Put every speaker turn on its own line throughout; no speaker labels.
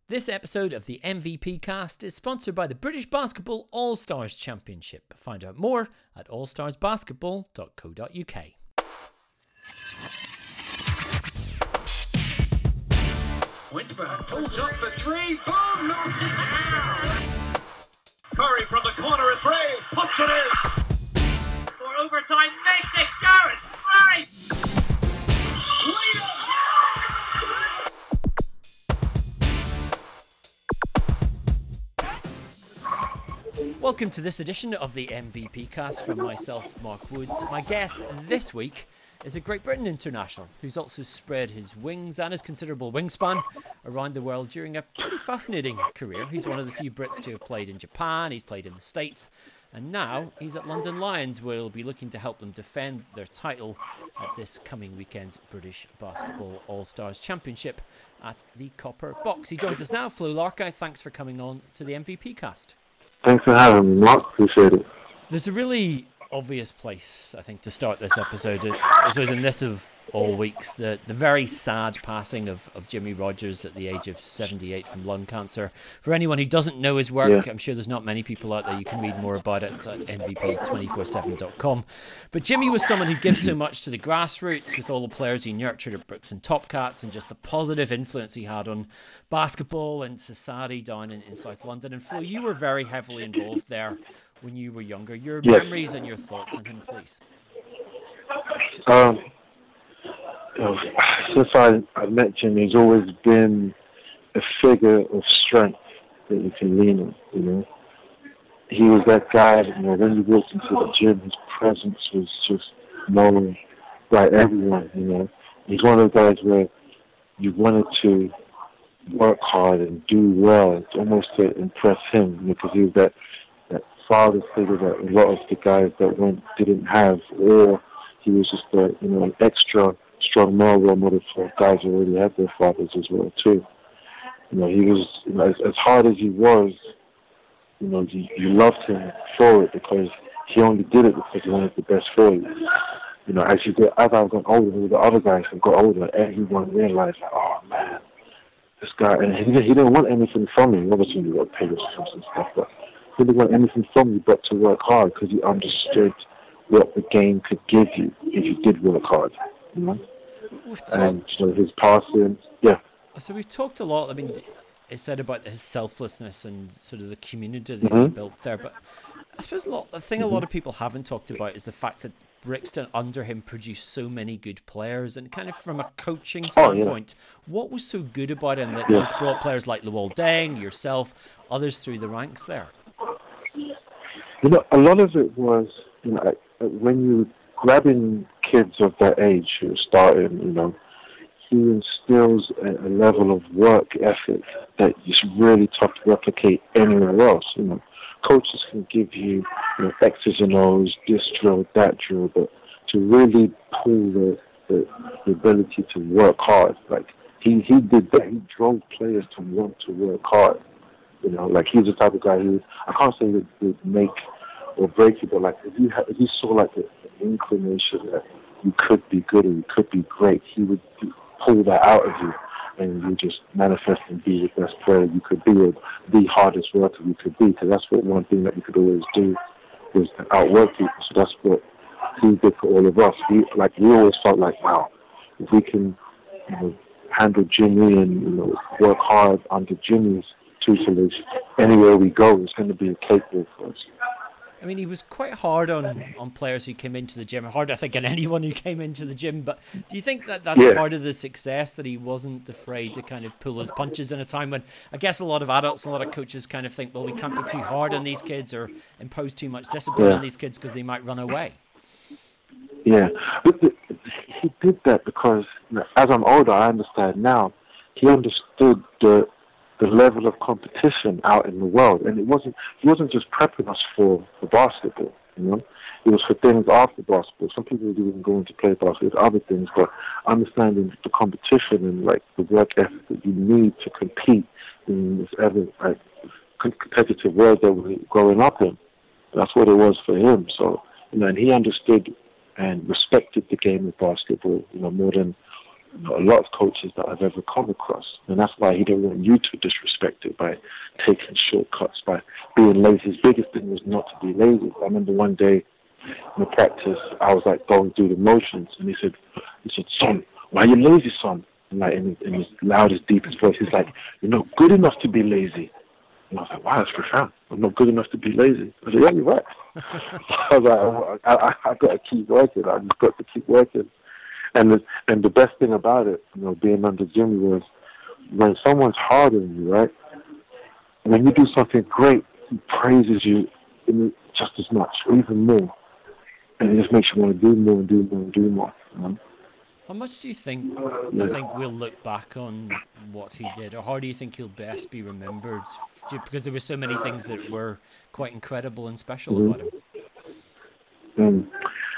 This episode of the MVP Cast is sponsored by the British Basketball All-Stars Championship. Find out more at allstarsbasketball.co.uk.
Whitburn pulls up for three, boom, knocks it down. Curry from the corner at three, puts it in. For overtime, makes it Garrett, right.
Welcome to this edition of the MVP Cast from myself, Mark Woods. My guest this week is a Great Britain international who's also spread his wings and his considerable wingspan around the world during a pretty fascinating career. He's one of the few Brits to have played in Japan, he's played in the States, and now he's at London Lions, where he'll be looking to help them defend their title at this coming weekend's British Basketball All-Stars Championship at the Copper Box. He joins us now. Flo Larkey, thanks for coming on to the MVP Cast.
Thanks for having me, Mark. Appreciate it.
There's a really obvious place, I think, to start this episode. I suppose in this of all weeks, the very sad passing of Jimmy Rogers at the age of 78 from lung cancer. For anyone who doesn't know his work, I'm sure there's not many people out there. You can read more about it at mvp247.com. But Jimmy was someone who gives so much to the grassroots, with all the players he nurtured at Brooks and Topcats, and just the positive influence he had on basketball and society down in South London. And Flo, you were very heavily involved there when you were younger. Your memories and your thoughts on him, please.
Since I met Jimmy, he's always been a figure of strength that you can lean on, you know. He was that guy, you know, when you walked into the gym, his presence was just known by everyone, you know. He's one of those guys where you wanted to work hard and do well, almost to impress him, because he was that father figure that a lot of the guys that didn't have, or he was just a extra strong male role model for guys who already had their fathers as well too. You know, he was, you know, as hard as he was, you know, you loved him for it, because he only did it because he wanted the best for you. You know, as I've gotten older, the other guys have got older, everyone realized, like, oh man, this guy, and he didn't want anything from me. Obviously, he got paid or some stuff, but he didn't want anything from you but to work hard, because he understood what the game could give you if you did work hard. You know? And so his passing,
So we've talked a lot. I mean, it's said about his selflessness and sort of the community that he built there. But I suppose the thing a lot of people haven't talked about is the fact that Brixton under him produced so many good players, and kind of from a coaching standpoint, what was so good about him that he's brought players like Luol Deng, yourself, others through the ranks there?
You know, a lot of it was, you know, when you grabbing kids of that age who are starting, you know, he instills a level of work ethic that is really tough to replicate anywhere else. You know, coaches can give you, X's and O's, this drill, that drill, but to really pull the ability to work hard, like he did that. He drove players to want to work hard. You know, like he's the type of guy who, I can't say that would make or break you, but like if you saw like an inclination that you could be good or you could be great, he would pull that out of you, and you just manifest and be the best player you could be, or the hardest worker you could be. Because that's what one thing that you could always do, was to outwork people. So that's what he did for all of us. We always felt like, wow, if we can, handle Jimmy and work hard under Jimmy's tutelage, anywhere we go, it's going to be a cakewalk for us.
I mean, he was quite hard on players who came into the gym. Hard, I think, on anyone who came into the gym. But do you think that that's part of the success, that he wasn't afraid to kind of pull his punches in a time when I guess a lot of adults and a lot of coaches kind of think, well, we can't be too hard on these kids or impose too much discipline on these kids because they might run away?
Yeah, but he did that because, as I'm older, I understand now, he understood the level of competition out in the world, and he wasn't just prepping us for basketball, It was for things after basketball. Some people didn't go in to play basketball, other things, but understanding the competition and like the work ethic that you need to compete in this ever competitive world that we're growing up in. That's what it was for him. So, and he understood and respected the game of basketball, more than a lot of coaches that I've ever come across. And that's why he didn't want you to disrespect it by taking shortcuts, by being lazy. His biggest thing was not to be lazy. I remember one day in the practice, I was like going through the motions, and he said, "Son, why are you lazy, son?" And like in his loudest, deepest voice, he's like, "You're not good enough to be lazy." And I was like, "Wow, that's profound. I'm not good enough to be lazy." I said, "Yeah, you're right." I was like, I got to keep working. I just got to keep working. And the best thing about it, being under Jimmy was when someone's harder than you, right? When you do something great, he praises you just as much, or even more. And it just makes you want to do more and do more and do more.
How much do you think we'll look back on what he did, or how do you think he'll best be remembered? Because there were so many things that were quite incredible and special about him.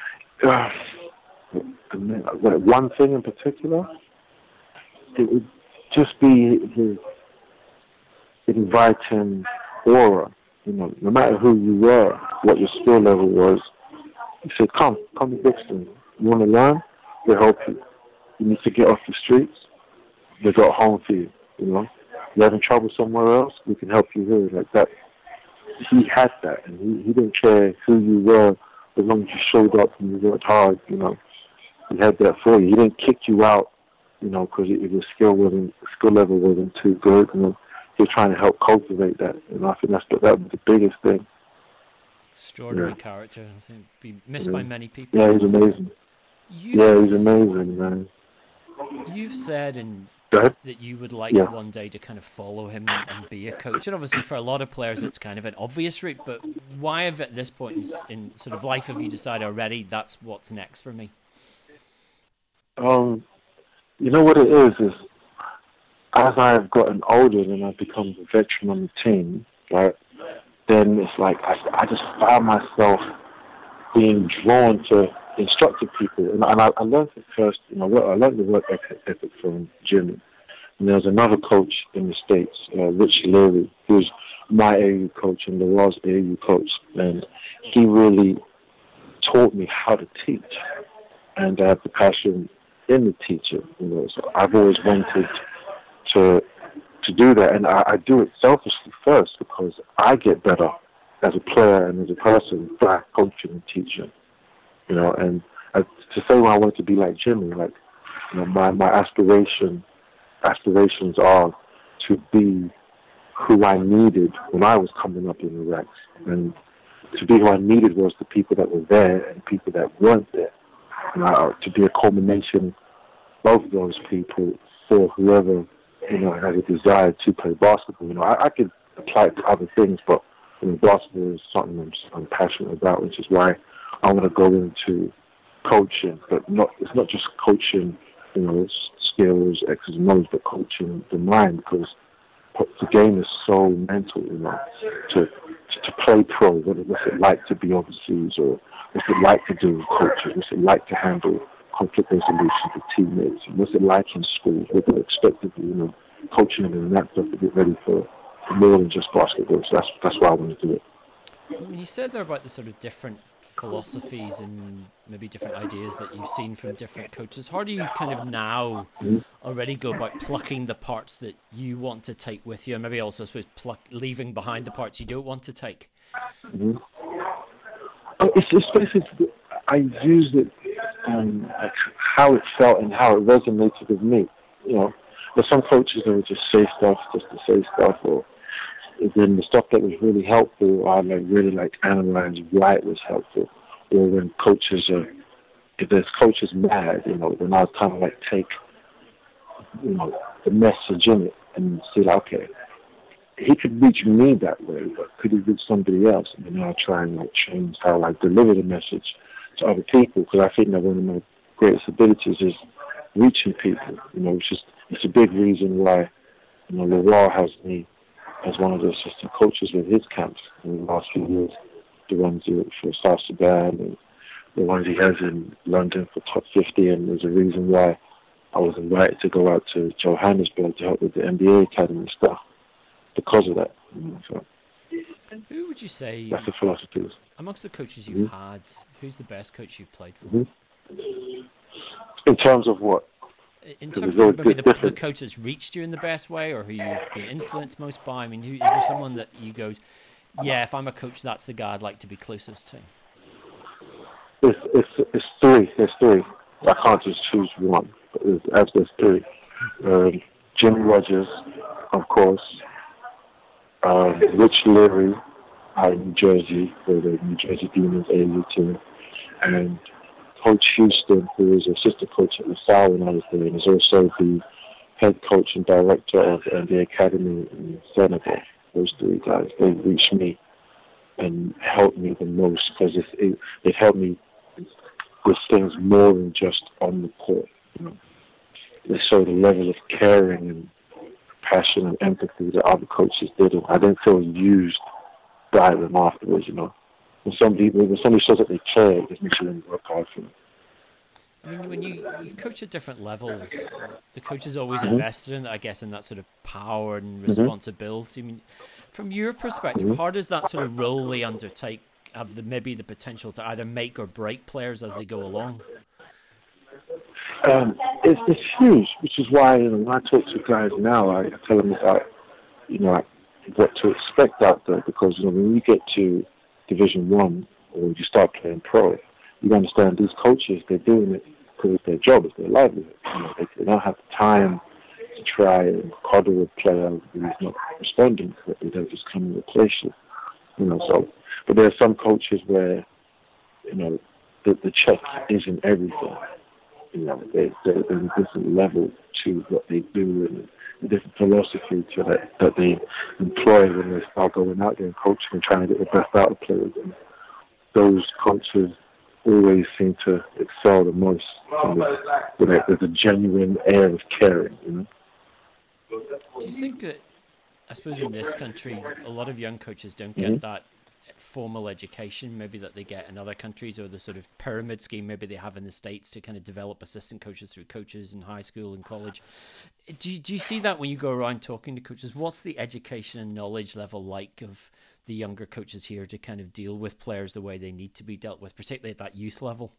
One thing in particular, it would just be his inviting aura. No matter who you were, what your skill level was, he said, come to Brixton. You want to learn? We'll help you. You need to get off the streets? They got a home for you. You're having trouble somewhere else? We can help you here. Like that. He had that, and he didn't care who you were as long as you showed up and you worked hard. He had that for you. He didn't kick you out, because your skill level wasn't too good. He was trying to help cultivate that. And I think that was the biggest thing.
Extraordinary character. I think be missed by many people.
Yeah, he's amazing. He's amazing, man.
You've said that you would like one day to kind of follow him and be a coach. And obviously for a lot of players it's kind of an obvious route, but why have at this point in sort of life have you decided already that's what's next for me?
You know what it is as I've gotten older and I've become a veteran on the team, right, then it's like I just found myself being drawn to instructing people. And I learned it first, I learned the work ethic from Jimmy. And there was another coach in the States, Rich Leary, who's my AAU coach and Laurel's AAU coach. And he really taught me how to teach. And I have the passion in the teacher. So I've always wanted to do that. And I do it selfishly first because I get better as a player and as a person by coaching and teaching. And to say when I want to be like Jimmy, my aspirations are to be who I needed when I was coming up in the ranks. And to be who I needed was the people that were there and people that weren't there. To be a culmination of those people for whoever, has a desire to play basketball. I could apply it to other things, but basketball is something I'm passionate about, which is why I want to go into coaching, but it's not just coaching, skills, X's and O's, but coaching the mind, because the game is so mental, to play pro. What's it like to be overseas, or what's it like to do coaching? What's it like to handle conflict resolution with teammates? What's it like in school? What they expect to do, coaching and that stuff to get ready for more than just basketball. So that's why I want to do it.
You said there about the sort of different philosophies and maybe different ideas that you've seen from different coaches. How do you kind of now already go about plucking the parts that you want to take with you, and maybe also, I suppose, leaving behind the parts you don't want to take?
It's basically, I used it like how it felt and how it resonated with me. There's some coaches that would just say stuff just to say stuff, or then the stuff that was really helpful, I really analyze why it was helpful. Or when if there's coaches mad, then I kind of take, the message in it and see, okay, he could reach me that way, but could he reach somebody else? And then I'll try and change how I deliver the message to other people, because I think that one of my greatest abilities is reaching people. It's a big reason why, Laurel has me as one of the assistant coaches with his camps in the last few years, the ones for South Sudan and the ones he has in London for Top 50, and there's a reason why I was invited to go out to Johannesburg to help with the NBA Academy stuff because of that. So,
who would you say,
that's the philosophy,
amongst the coaches you've had, who's the best coach you've played for?
In terms of what?
In
So
terms
there's
of maybe the
different.
coach that's reached you in the best way, or who you've been influenced most by, I mean, is there someone that you go, yeah, if I'm a coach, that's the guy I'd like to be closest to?
It's three. There's three. I can't just choose one. But there's three. Jimmy Rogers, of course. Rich Leary out in New Jersey for the New Jersey Demons AAU team, and Coach Houston, who was assistant coach at LaSalle when I was there, and is also the head coach and director of the academy in Senegal. Those three guys, they reached me and helped me the most because it helped me with things more than just on the court. You know, they showed a level of caring and passion and empathy that other coaches didn't. I didn't feel used by them afterwards. You know, when somebody shows that they care, it just makes you want to work hard for them.
I mean, when you coach at different levels, the coach is always invested in, I guess, in that sort of power and responsibility. I mean, from your perspective, how does that sort of role they undertake have maybe the potential to either make or break players as they go along?
It's huge, which is why when I talk to guys now, I tell them about what to expect out there, because when you get to Division 1 or you start playing pro, you understand these coaches, they're doing it because it's their job, it's their livelihood. They don't have the time to try and coddle a player who's not responding correctly. They'll just come and replace you. But there are some coaches where the check isn't everything. There's a different level to what they do and a different philosophy to that they employ when they start going out there and coaching and trying to get the best out of players. And those coaches always seem to excel the most. There's a genuine air of caring.
Do you think that, I suppose in this country, a lot of young coaches don't get that formal education maybe that they get in other countries, or the sort of pyramid scheme maybe they have in the States to kind of develop assistant coaches through coaches in high school and college? Do you see that when you go around talking to coaches? What's the education and knowledge level like of the younger coaches here to kind of deal with players the way they need to be dealt with, particularly at that youth level?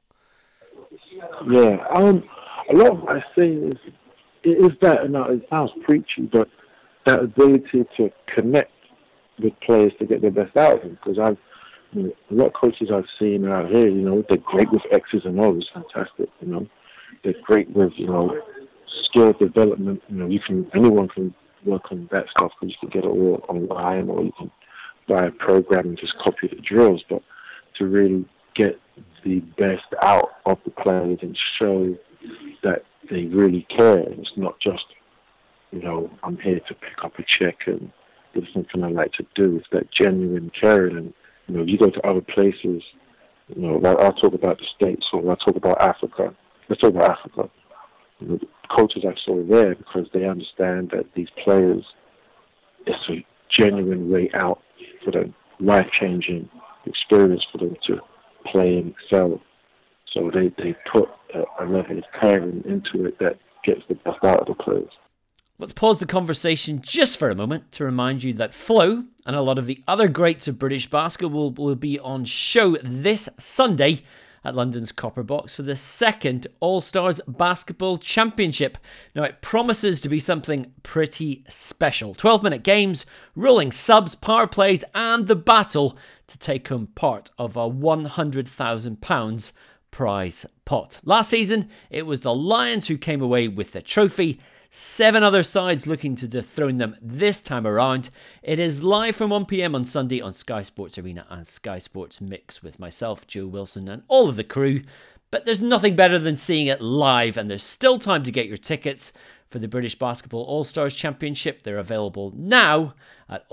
Yeah, a lot of what I say is that, and it sounds preachy, but that ability to connect with players to get the best out of them. Because a lot of coaches I've seen out here, they're great with X's and O's, fantastic. They're great with skill development. Anyone can work on that stuff because you can get it all online, or you can buy a program and just copy the drills. But to really get the best out of the players and show that they really care, and it's not just I'm here to pick up a check and there's something I like to do. It's that genuine caring. And, if you go to other places, I'll talk about the States, or I'll talk about Africa. Let's talk about Africa. The coaches I saw there, because they understand that these players, it's a genuine way out for them, life-changing experience for them to play and excel. So they put a level of caring into it that gets the best out of the players.
Let's pause the conversation just for a moment to remind you that Flo and a lot of the other greats of British basketball will be on show this Sunday at London's Copper Box for the second All-Stars Basketball Championship. Now, it promises to be something pretty special. 12-minute games, rolling subs, power plays, and the battle to take home part of a £100,000 prize pot. Last season, it was the Lions who came away with the trophy. 7 other sides looking to dethrone them this time around. It is live from 1 p.m. on Sunday on Sky Sports Arena and Sky Sports Mix with myself, Joe Wilson, and all of the crew. But there's nothing better than seeing it live, and there's still time to get your tickets for the British Basketball All-Stars Championship. They're available now at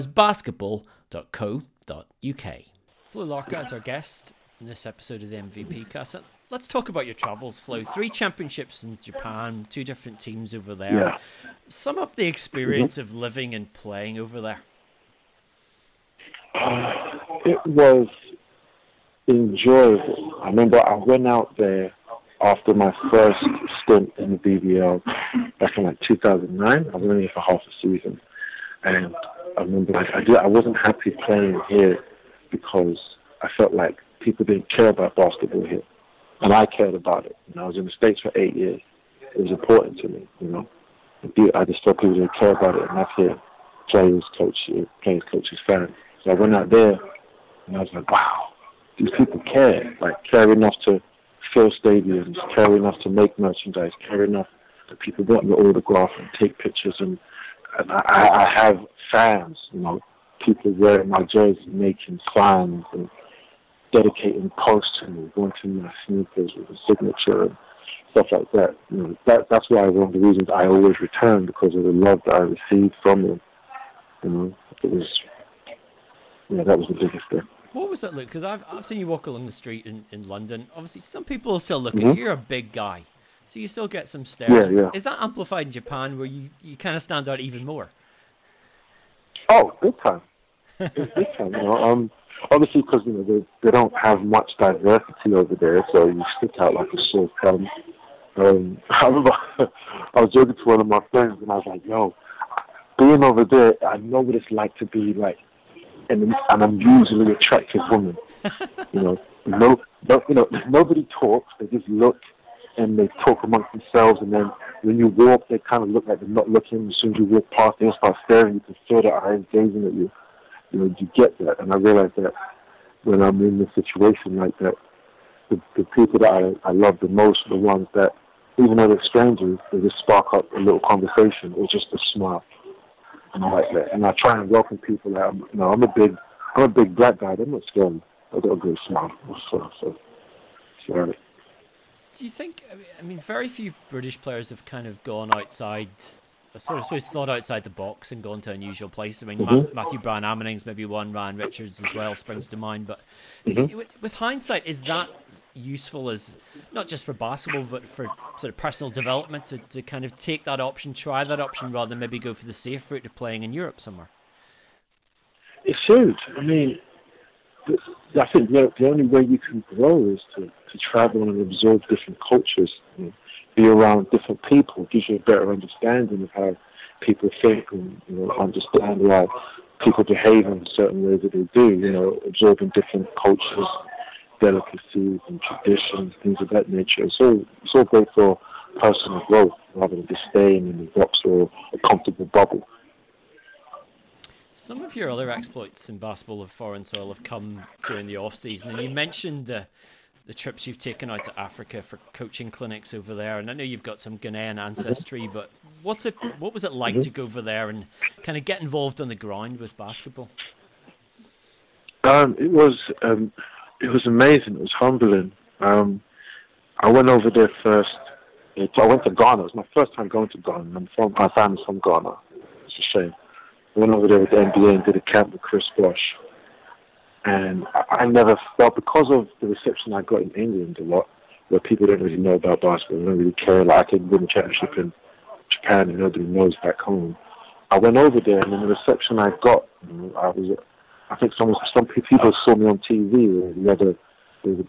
allstarsbasketball.co.uk. Flo Larka is our guest in this episode of the MVP Cast. Let's talk about your travels, Flo. 3 championships in Japan, 2 different teams over there.
Yeah.
Sum up the experience of living and playing over there.
It was enjoyable. I remember I went out there after my first stint in the BBL back in 2009. I was only here for half a season. And I remember I wasn't happy playing here because I felt like people didn't care about basketball here. And I cared about it. I was in the States for 8 years. it was important to me, you know. I just felt people didn't care about it, and that's it. Players, coaches, fans. So I went out there, and I was like, wow, these people care. Like, care enough to fill stadiums, care enough to make merchandise, care enough that people want your autograph and take pictures. And I have fans, you know, people wearing my jersey, making signs and dedicating posts to me, going to my sneakers with a signature and stuff like that. You know, that's why one of the reasons I always return, because of the love that I received from them. You know, that was the biggest thing.
What was that look? Because I've seen you walk along the street in London. Obviously, some people will still look at you. You're a big guy, so you still get some stares.
Yeah.
Is that amplified in Japan, where you kind of stand out even more?
Oh, big time. Big time. You know, obviously because you know they don't have much diversity over there, so you stick out like a sore thumb. I remember I was joking to one of my friends, and I was like, "Yo, being over there, I know what it's like to be like an unusually attractive woman. You know, nobody talks. They just look and they talk amongst themselves. And then when you walk, they kind of look like they're not looking. As soon as you walk past, they'll start staring. You can feel their eyes gazing at you. You know, you get that. And I realize that when I'm in a situation like that, the people that I love the most are the ones that, even though they're strangers, they just spark up a little conversation or just a smile. And I like that. And I try and welcome people. That I'm a big black guy. I'm not scared. I got a good smile. So.
Do you think? I mean, very few British players have kind of gone outside. I suppose thought outside the box and gone to unusual places. I mean, Matthew Bryan Ammoning's maybe one. Ryan Richards as well springs to mind. But with hindsight, is that useful as not just for basketball, but for sort of personal development to kind of take that option, try that option, rather than maybe go for the safe route of playing in Europe somewhere?
It should. I mean, I think the only way you can grow is to travel and absorb different cultures. You know, be around different people gives you a better understanding of how people think and understand why people behave in certain ways that they do. You know, absorbing different cultures, delicacies and traditions, things of that nature. It's all great for personal growth rather than just staying in the box or a comfortable bubble.
Some of your other exploits in basketball of foreign soil have come during the off season, and you mentioned the trips you've taken out to Africa for coaching clinics over there. And I know you've got some Ghanaian ancestry, but what was it like to go over there and kind of get involved on the ground with basketball?
It was amazing. It was humbling. I went over there first. I went to Ghana. It was my first time going to Ghana. My family's from Ghana. It's a shame. I went over there with the NBA and did a camp with Chris Bosh. And I never felt, because of the reception I got in England a lot, where people don't really know about basketball, they don't really care. Like, I could win a championship in Japan and nobody knows back home. I went over there, and in the reception I got, I think some people saw me on TV. There was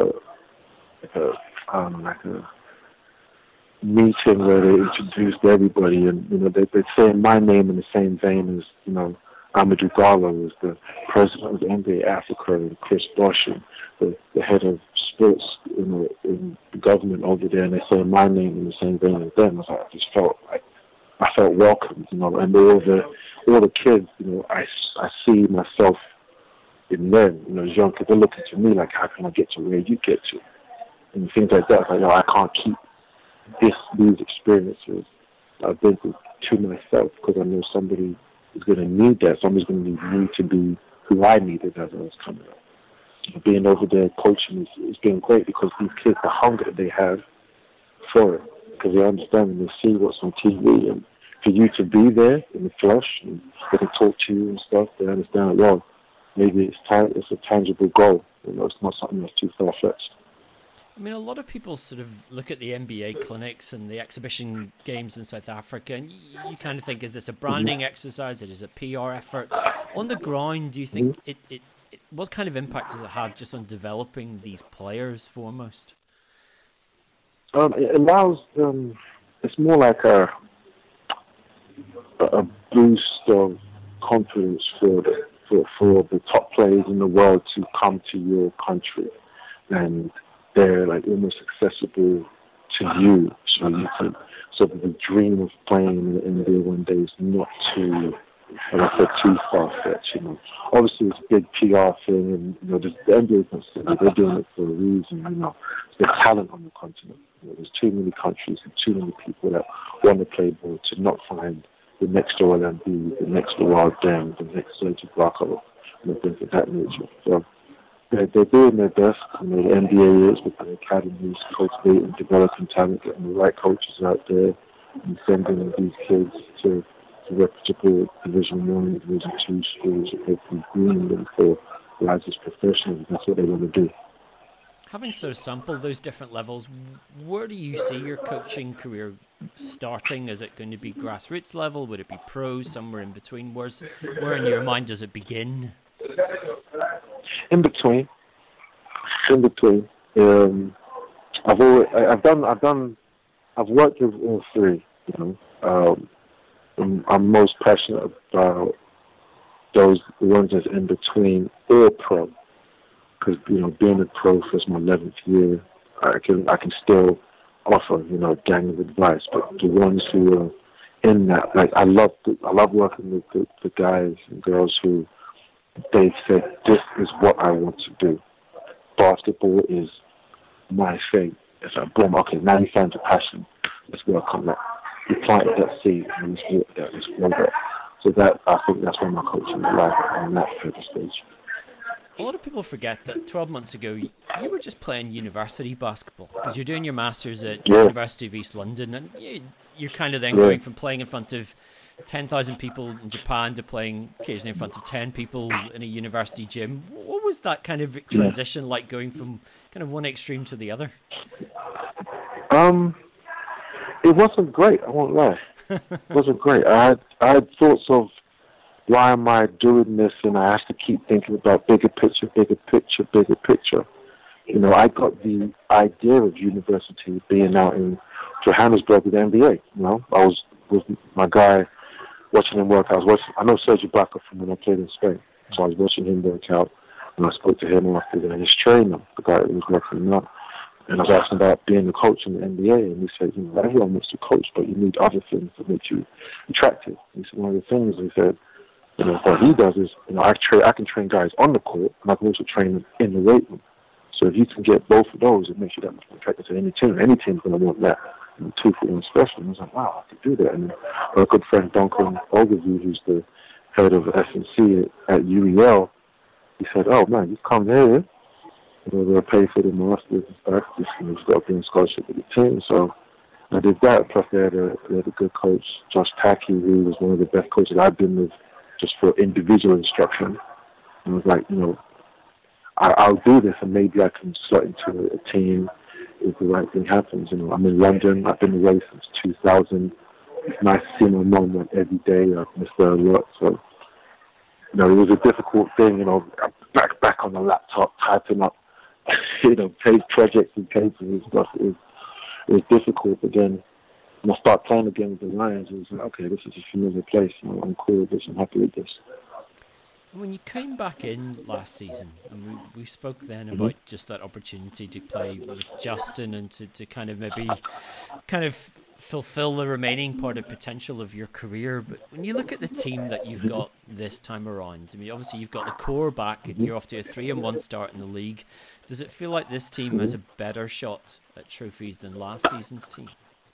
a meeting where they introduced everybody, and they're saying my name in the same vein as Amadou Gallo was the president of the NBA Africa, and Chris Bosh, and the head of sports in the government over there, and they say my name in the same vein as them. I just felt like I felt welcomed, and all the kids, I see myself in them. As young kids, they're looking to me like, how can I get to where you get to, and things like that. Like, I can't keep these experiences I've been through to myself, because I know somebody is going to need that. Somebody's going to need me to be who I needed as I was coming up. Being over there coaching has been great, because these kids, the hunger that they have for it, because they understand and they see what's on TV, and for you to be there in the flesh and they can talk to you and stuff, they understand, well, maybe it's a tangible goal. It's not something that's too far-fetched.
I mean, a lot of people sort of look at the NBA clinics and the exhibition games in South Africa, and you kind of think, is this a branding exercise? Is it a PR effort? On the ground, do you think what kind of impact does it have just on developing these players foremost?
It allows it's more like a boost of confidence for the top players in the world to come to your country, and they're like almost accessible to you. you can sort of the dream of playing in the NBA one day is not too, like I said, too far-fetched, you know. Obviously, it's a big PR thing, and, you know, the NBA is not silly. They're doing it for a reason, you know. There's talent on the continent. You know, there's too many countries and too many people that want to play ball to not find the next Joel Embiid, the next Luol Deng, the next Serge Ibaka, and things of that nature. So they're doing their best. You know, the NBA is with the academies, cultivating, developing talent, getting the right coaches out there, and sending these kids to reputable Division 1, Division 2 schools, and hopefully grooming them for lives as professionals. That's what they want to do.
Having so sampled those different levels, where do you see your coaching career starting? Is it going to be grassroots level? Would it be pros, somewhere in between? Where in your mind does it begin?
In between. I've worked with all three. You know, I'm most passionate about the ones that's in between or pro. Because, you know, being a pro for my 11th year, I can still offer, you know, a gang of advice. But the ones who are in that, like, I love working with the guys and girls who they've said, this is what I want to do. Basketball is my thing. It's like, boom, okay, now you found your passion. Let's work on that. You planted that seed and let's work that. So that, I think that's where my coaching is like on that further stage.
A lot of people forget that 12 months ago, you were just playing university basketball because you're doing your Masters at University of East London, and you're kind of then going from playing in front of 10,000 people in Japan to playing occasionally in front of 10 people in a university gym. What was that kind of transition like, going from kind of one extreme to the other?
It wasn't great, I won't lie. It wasn't great. I had thoughts of, why am I doing this? And I have to keep thinking about bigger picture. You know, I got the idea of university being out in Johannesburg with the NBA. You know, I was with my guy watching him work. I know Serge Ibaka from when I played in Spain. So I was watching him work out, and I spoke to him after his trainer, the guy that was working him out. And I was asking about being a coach in the NBA, and he said, you know, everyone wants to coach, but you need other things to make you attractive. He said, one of the things he said, you know, what he does is, you know, I can train guys on the court, and I can also train them in the weight room. So if you can get both of those, it makes you that much more attractive to any team. Any team's going to want that. And 2 for 1 special. And I was like, wow, I could do that. And our good friend Duncan Ogilvie, who's the head of S&C at UEL, he said, oh man, you come here, you know, they'll pay for the masters and stuff. Just, you know, you've got to be in scholarship with the team. So I did that. Plus they had a good coach, Josh Tacky, who was one of the best coaches I've been with, just for individual instruction. And I was like, you know, I'll do this, and maybe I can slot into a team if the right thing happens. You know, I'm in London. I've been away since 2000. It's nice to see my mum like, every day. I've missed her a lot. So, you know, it was a difficult thing. You know, back on the laptop, typing up, you know, projects and papers and stuff. It was difficult. But then when I started playing again with the Lions, it was like, okay, this is a familiar place. You know, I'm cool with this. I'm happy with this.
When you came back in last season, and we spoke then about just that opportunity to play with Justin and to kind of maybe fulfill the remaining part of potential of your career. But when you look at the team that you've got this time around, I mean, obviously you've got the core back and you're off to a 3-1 start in the league. Does it feel like this team has a better shot at trophies than last season's team?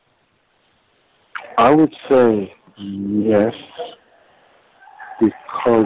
I would say yes, because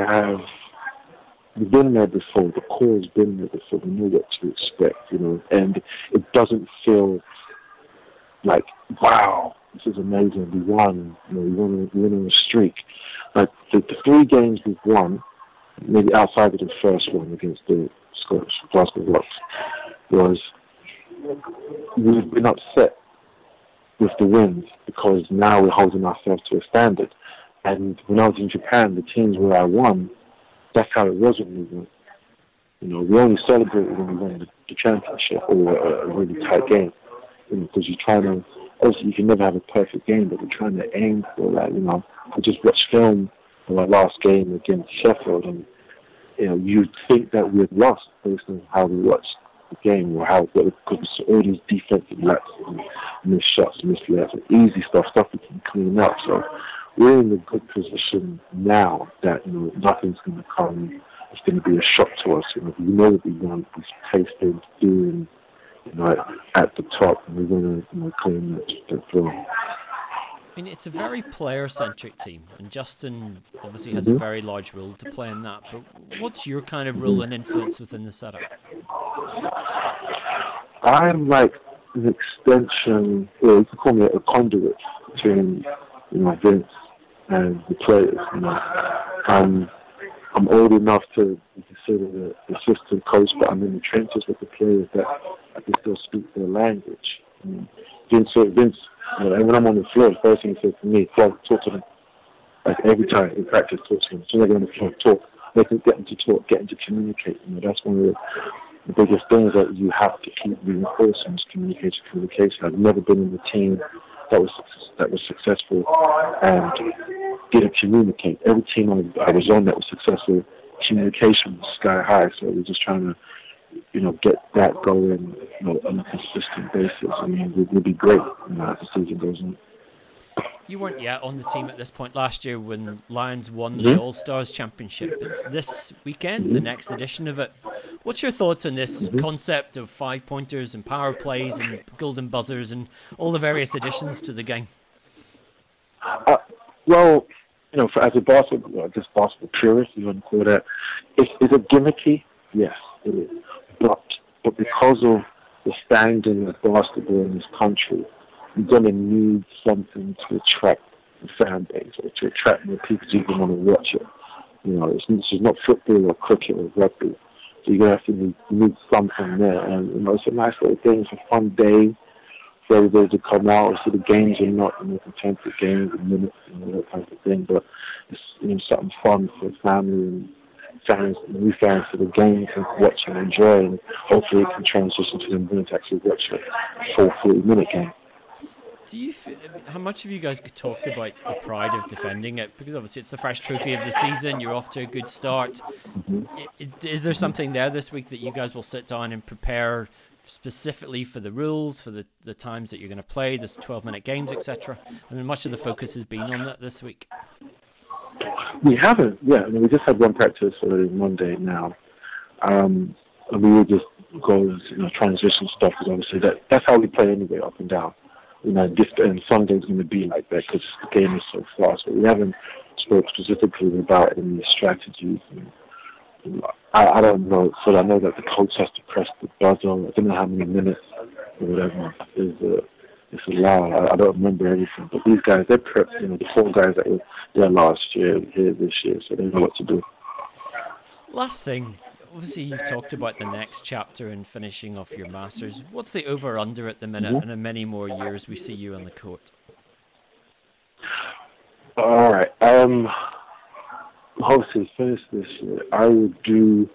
we've been there before. The core has been there before. We know what to expect, you know, and it doesn't feel like, wow, this is amazing. We won. You know, we're winning a streak. Like the 3 games we've won, maybe outside of the first one against the Scottish Glasgow Rocks, was we've been upset with the wins because now we're holding ourselves to a standard. And when I was in Japan, the teams where I won, that's how it was when we won. You know, we only celebrated when we won the championship or a really tight game. You know, because you're trying to, obviously you can never have a perfect game, but we're trying to aim for that, you know. I just watched film of our last game against Sheffield, and, you know, you'd think that we had lost based on how we watched the game, or how because all these defensive lapses, missed shots, missed layups, easy stuff we can clean up. So we're in a good position now that nothing's going to come. It's going to be a shock to us. We know what we want. We've tasted doing, at the top, and we're going to clean that floor.
I mean, it's a very player-centric team, and Justin obviously has a very large role to play in that. But what's your kind of role and influence within the setup?
I'm like an extension, or you could call me a conduit between, Vince and the players. I'm old enough to be considered an assistant coach, but I'm in the trenches with the players that I can still speak their language. Vince, and when I'm on the floor, the first thing he says to me, talk to them. Like every time in practice, talk to them. As soon as I get on the floor, talk. Get them to talk, get them to communicate. That's one of the biggest things that you have to keep reinforcing is communication. I've never been in a team that was successful and didn't communicate. Every team I was on that was successful, communication was sky high. So we're just trying to, get that going, on a consistent basis. I mean, we'll be great, as the season goes on.
You weren't yet on the team at this point last year when Lions won the All-Stars Championship. It's this weekend, the next edition of it. What's your thoughts on this concept of 5-pointers and power plays and golden buzzers and all the various additions to the game?
Well, as a basketball purist, you want to call that, is it gimmicky? Yes, it is. But because of the standing of basketball in this country, you're going to need something to attract the fan base or to attract more people to even want to watch it. It's just not football or cricket or rugby. So you're going to have to need something there. And, it's a nice little thing. It's a fun day for everybody to come out. So the games are not, contested games and minutes and all that type of thing. But it's, something fun for family and fans, new fans to the game can watch and enjoy. And hopefully it can transition to them willing to actually watch a full 40-minute game.
Do you feel, how much have you guys talked about the pride of defending it? Because obviously it's the first trophy of the season. You're off to a good start. Is there something there this week that you guys will sit down and prepare specifically for the rules, for the times that you're going to play, this 12-minute games, etc.? I mean, much of the focus has been on that this week.
We haven't, yeah. I mean, we just had one practice already Monday now. And we will just go, transition stuff, because obviously that's how we play anyway, up and down. And Sunday's going to be like that because the game is so fast. But we haven't spoke specifically about any strategies. I don't know. So I know that the coach has to press the buzzer. I don't know how many minutes or whatever it's allowed. I don't remember everything. But these guys, they're prepped. The 4 guys that were there last year, here this year, so they know what to do.
Last thing. Obviously, you've talked about the next chapter and finishing off your Masters. What's the over-under at the minute, and in many more years we see you on the court?
All right. Hopefully, finish this year. I would do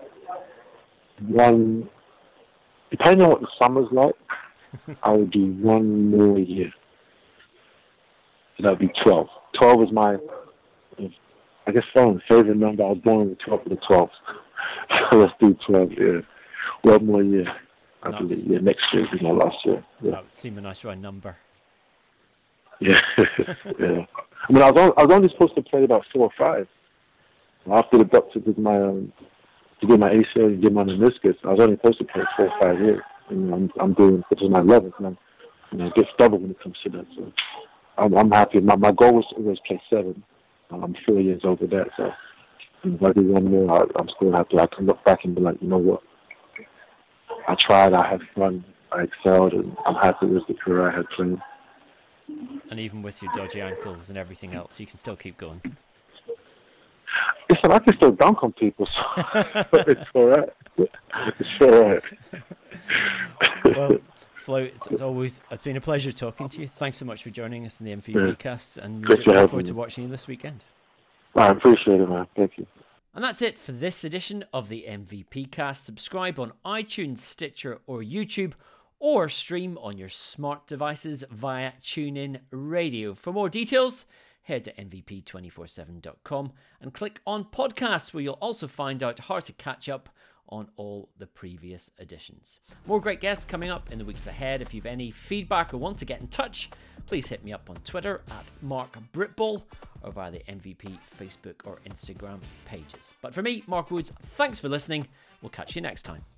one, depending on what the summer's like, I would do one more year. So that would be 12. 12 is my, I guess, favorite number. I was born with 12 for the 12th. So let's do 12 years. One more year. I believe. Yeah, next year is my last year. Yeah.
That would seem a nice round number.
Yeah. Yeah. I mean, I was only supposed to play about 4 or 5. After the doctor did my to get my ACL and get my meniscus, I was only supposed to play 4 or 5 years. And I'm doing, this is my 11th, and I get stubborn when it comes to that. So I'm happy. My goal was to always play 7. I'm 4 years over that, so if I do one more, I'm still happy. I can look back and be like, you know what? I tried, I had fun, I excelled, and I'm happy with the career I had playing.
And even with your dodgy ankles and everything else, you can still keep going.
Listen, I can still dunk on people, so it's all right. It's all right.
Well, Flo, it's been a pleasure talking to you. Thanks so much for joining us in the MVP cast, and we look forward to watching you this weekend.
I appreciate it, man. Thank you.
And that's it for this edition of the MVP cast. Subscribe on iTunes, Stitcher, or YouTube, or stream on your smart devices via TuneIn Radio. For more details, head to MVP247.com and click on podcasts, where you'll also find out how to catch up on all the previous editions. More great guests coming up in the weeks ahead. If you've any feedback or want to get in touch, please hit me up on Twitter at Mark Britball or via the MVP Facebook or Instagram pages. But for me, Mark Woods, thanks for listening. We'll catch you next time.